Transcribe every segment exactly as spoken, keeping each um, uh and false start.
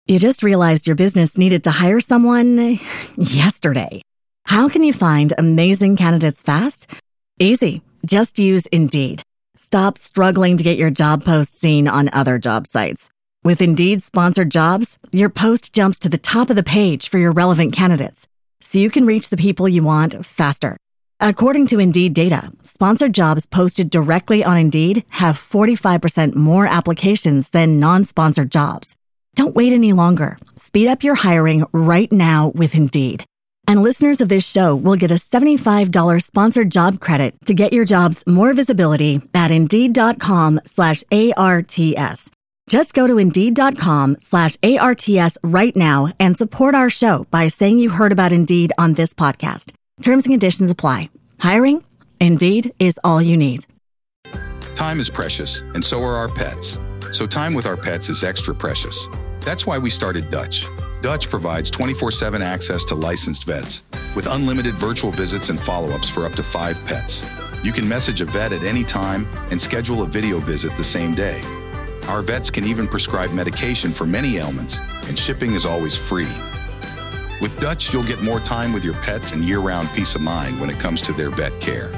You just realized your business needed to hire someone yesterday. How can you find amazing candidates fast? Easy. Just use Indeed. Stop struggling to get your job post seen on other job sites. With Indeed sponsored jobs, your post jumps to the top of the page for your relevant candidates, so you can reach the people you want faster. According to Indeed data, sponsored jobs posted directly on Indeed have forty-five percent more applications than non-sponsored jobs. Don't wait any longer. Speed up your hiring right now with Indeed. And listeners of this show will get a seventy-five dollars sponsored job credit to get your jobs more visibility at Indeed.com slash ARTS. Just go to Indeed.com slash ARTS right now and support our show by saying you heard about Indeed on this podcast. Terms and conditions apply. Hiring? Indeed is all you need. Time is precious, and so are our pets. So time with our pets is extra precious. That's why we started Dutch. Dutch provides twenty-four seven access to licensed vets with unlimited virtual visits and follow-ups for up to five pets. You can message a vet at any time and schedule a video visit the same day. Our vets can even prescribe medication for many ailments, and shipping is always free. With Dutch, you'll get more time with your pets and year-round peace of mind when it comes to their vet care.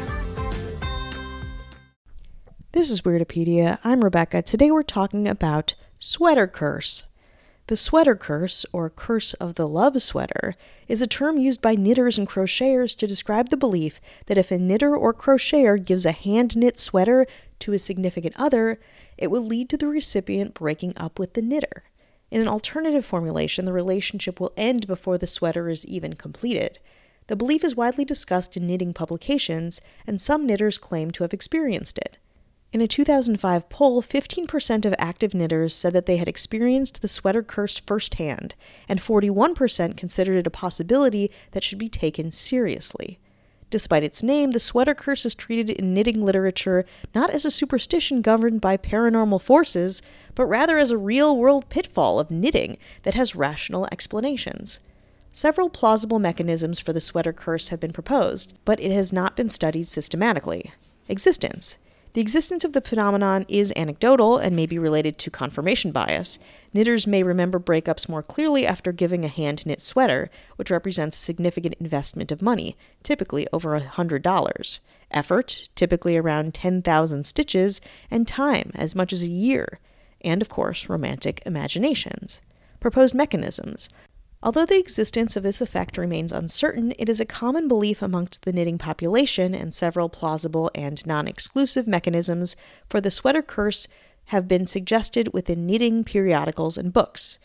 This is Weirdopedia. I'm Rebecca. Today we're talking about sweater curse. The sweater curse, or curse of the love sweater, is a term used by knitters and crocheters to describe the belief that if a knitter or crocheter gives a hand-knit sweater to a significant other, it will lead to the recipient breaking up with the knitter. In an alternative formulation, the relationship will end before the sweater is even completed. The belief is widely discussed in knitting publications, and some knitters claim to have experienced it. In a two thousand five poll, fifteen percent of active knitters said that they had experienced the sweater curse firsthand, and forty-one percent considered it a possibility that should be taken seriously. Despite its name, the sweater curse is treated in knitting literature not as a superstition governed by paranormal forces, but rather as a real-world pitfall of knitting that has rational explanations. Several plausible mechanisms for the sweater curse have been proposed, but it has not been studied systematically. Existence. The existence of the phenomenon is anecdotal and may be related to confirmation bias. Knitters may remember breakups more clearly after giving a hand-knit sweater, which represents a significant investment of money, typically over one hundred dollars, effort, typically around ten thousand stitches, and time, as much as a year, and, of course, romantic imaginations. Proposed mechanisms. Although the existence of this effect remains uncertain, it is a common belief amongst the knitting population, and several plausible and non-exclusive mechanisms for the sweater curse have been suggested within knitting periodicals and books.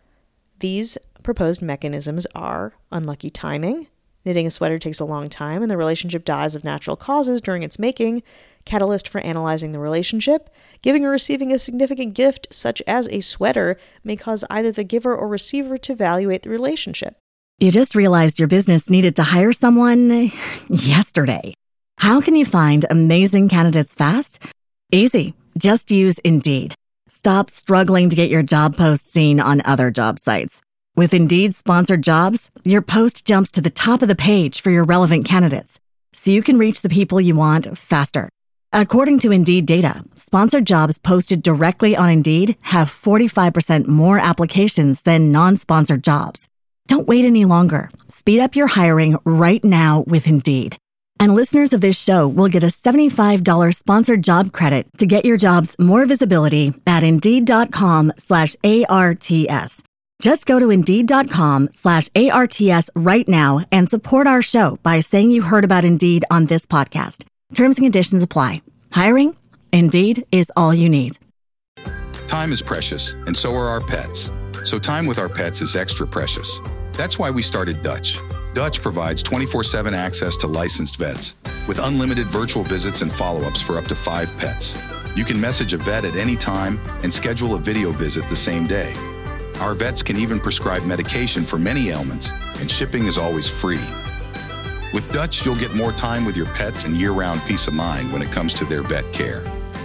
These proposed mechanisms are unlucky timing. Knitting a sweater takes a long time and the relationship dies of natural causes during its making. Catalyst for analyzing the relationship. Giving or receiving a significant gift, such as a sweater, may cause either the giver or receiver to evaluate the relationship. You just realized your business needed to hire someone yesterday. How can you find amazing candidates fast? Easy. Just use Indeed. Stop struggling to get your job post seen on other job sites. With Indeed sponsored jobs, your post jumps to the top of the page for your relevant candidates, so you can reach the people you want faster. According to Indeed data, sponsored jobs posted directly on Indeed have forty-five percent more applications than non-sponsored jobs. Don't wait any longer. Speed up your hiring right now with Indeed. And listeners of this show will get a seventy-five dollars sponsored job credit to get your jobs more visibility at Indeed.com slash ARTS. Just go to Indeed.com slash ARTS right now and support our show by saying you heard about Indeed on this podcast. Terms and conditions apply. Hiring? Indeed is all you need. Time is precious, and so are our pets. So time with our pets is extra precious. That's why we started Dutch. Dutch provides twenty-four seven access to licensed vets with unlimited virtual visits and follow-ups for up to five pets. You can message a vet at any time and schedule a video visit the same day. Our vets can even prescribe medication for many ailments, and shipping is always free. With Dutch, you'll get more time with your pets and year-round peace of mind when it comes to their vet care.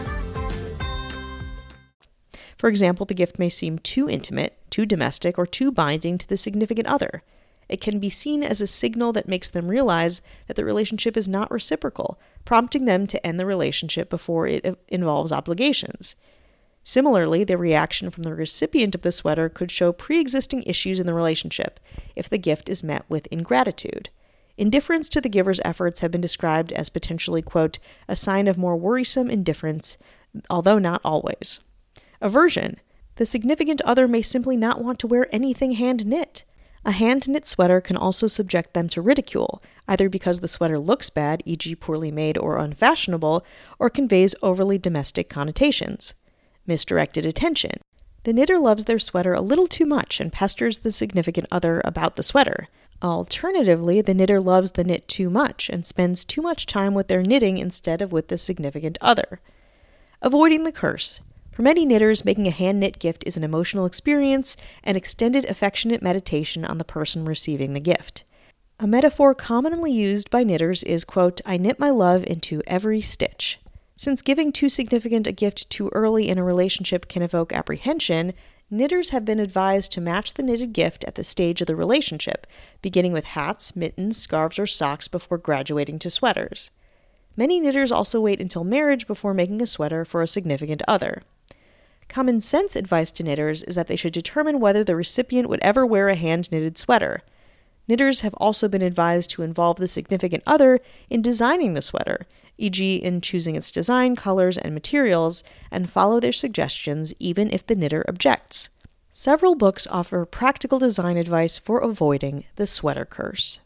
For example, the gift may seem too intimate, too domestic, or too binding to the significant other. It can be seen as a signal that makes them realize that the relationship is not reciprocal, prompting them to end the relationship before it involves obligations. Similarly, the reaction from the recipient of the sweater could show pre-existing issues in the relationship if the gift is met with ingratitude. Indifference to the giver's efforts have been described as potentially, quote, a sign of more worrisome indifference, although not always. Aversion. The significant other may simply not want to wear anything hand-knit. A hand-knit sweater can also subject them to ridicule, either because the sweater looks bad, for example poorly made or unfashionable, or conveys overly domestic connotations. Misdirected attention. The knitter loves their sweater a little too much and pesters the significant other about the sweater. Alternatively, the knitter loves the knit too much and spends too much time with their knitting instead of with the significant other. Avoiding the curse. For many knitters, making a hand-knit gift is an emotional experience and extended affectionate meditation on the person receiving the gift. A metaphor commonly used by knitters is, quote, I knit my love into every stitch. Since giving too significant a gift too early in a relationship can evoke apprehension, knitters have been advised to match the knitted gift at the stage of the relationship, beginning with hats, mittens, scarves, or socks before graduating to sweaters. Many knitters also wait until marriage before making a sweater for a significant other. Common sense advice to knitters is that they should determine whether the recipient would ever wear a hand-knitted sweater. Knitters have also been advised to involve the significant other in designing the sweater, for example in choosing its design, colors, and materials, and follow their suggestions even if the knitter objects. Several books offer practical design advice for avoiding the sweater curse.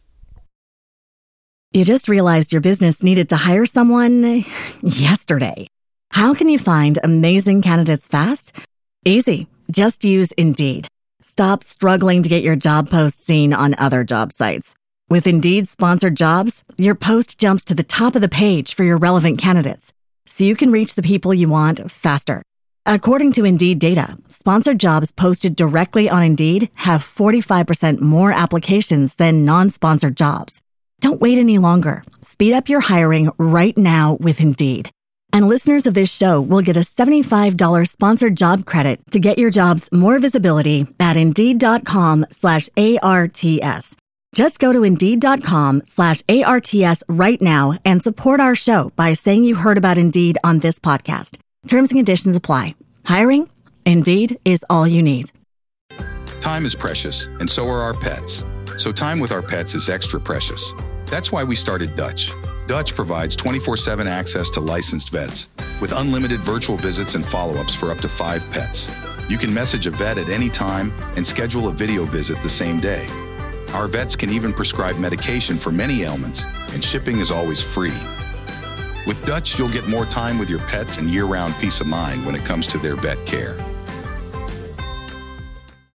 You just realized your business needed to hire someone yesterday. How can you find amazing candidates fast? Easy. Just use Indeed. Stop struggling to get your job post seen on other job sites. With Indeed sponsored jobs, your post jumps to the top of the page for your relevant candidates, so you can reach the people you want faster. According to Indeed data, sponsored jobs posted directly on Indeed have forty-five percent more applications than non-sponsored jobs. Don't wait any longer. Speed up your hiring right now with Indeed. And listeners of this show will get a seventy-five dollars sponsored job credit to get your jobs more visibility at Indeed.com slash ARTS. Just go to Indeed.com slash ARTS right now and support our show by saying you heard about Indeed on this podcast. Terms and conditions apply. Hiring? Indeed is all you need. Time is precious, and so are our pets. So time with our pets is extra precious. That's why we started Dutch. Dutch provides twenty-four seven access to licensed vets with unlimited virtual visits and follow-ups for up to five pets. You can message a vet at any time and schedule a video visit the same day. Our vets can even prescribe medication for many ailments, and shipping is always free. With Dutch, you'll get more time with your pets and year-round peace of mind when it comes to their vet care.